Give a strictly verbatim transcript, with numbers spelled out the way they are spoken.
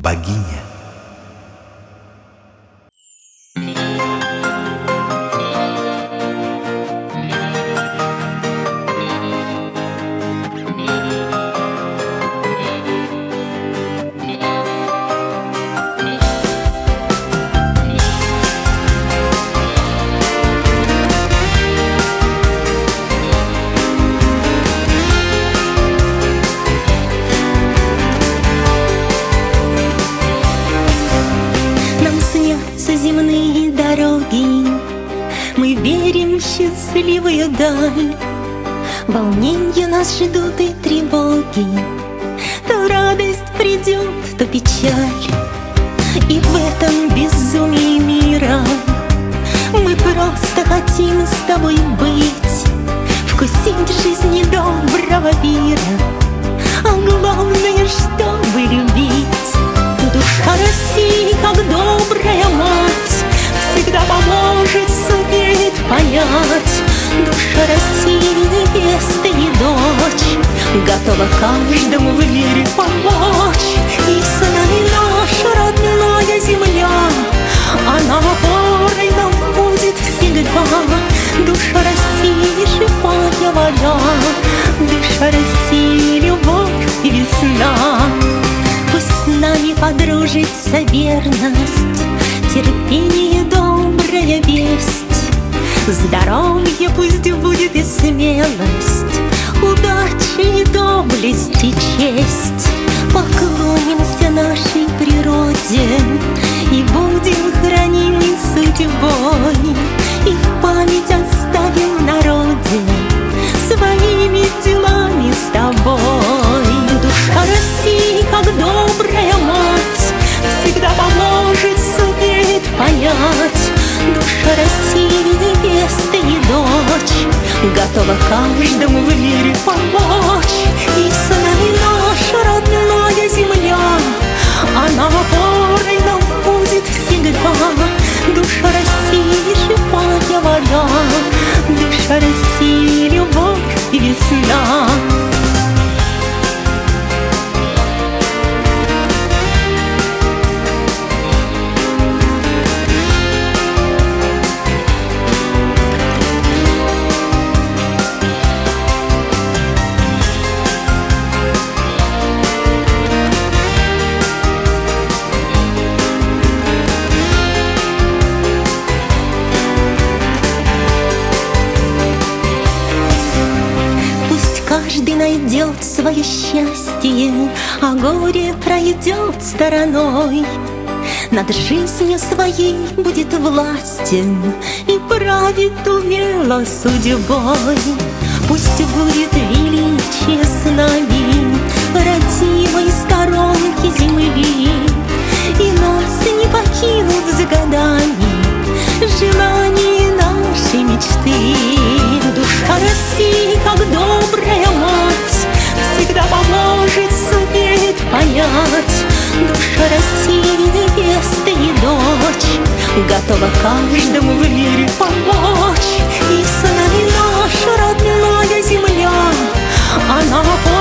богиня. Земные дороги, мы верим в счастливую даль. Волненья нас ждут и тревоги, то радость придет, то печаль. И в этом безумии мира мы просто хотим с тобой быть, вкусить жизни доброго мира, а главное, чтобы любить. Душа России, как добрая мать, всегда поможет, сумеет понять. Душа России, невеста и дочь, готова каждому в мире помочь. И с нами наша родная земля, она опорой нам будет всегда. Душа России, живая вода, душа России, любовь и весна. Пусть с нами подружится верность, терпение, добрая весть, здоровье пусть будет и смелость, удача и доблесть и честь. Поклонимся нашей природе и будем хранимы судьбой, и в память оставим народе своими делами с тобой. Душа России, как добрая мать, всегда поможет, сумеет понять. Душа России, невеста и дочь, готова каждому в мире помочь. И с нами наша родная земля, она опорой нам будет всегда. Душа России, живая вода, душа России, любовь и весна. Каждый найдет свое счастье, а горе пройдет стороной. Над жизнью своей будет властен и правит умело судьбой. Пусть будет величие с нами, родимой сторонки земли, и нас не покинут с годами желания нашей мечты. Душа России, как добрая мать, всегда поможет, сумеет понять. Душа России, невеста и дочь, готова каждому в мире помочь. И с нами наша родная земля, она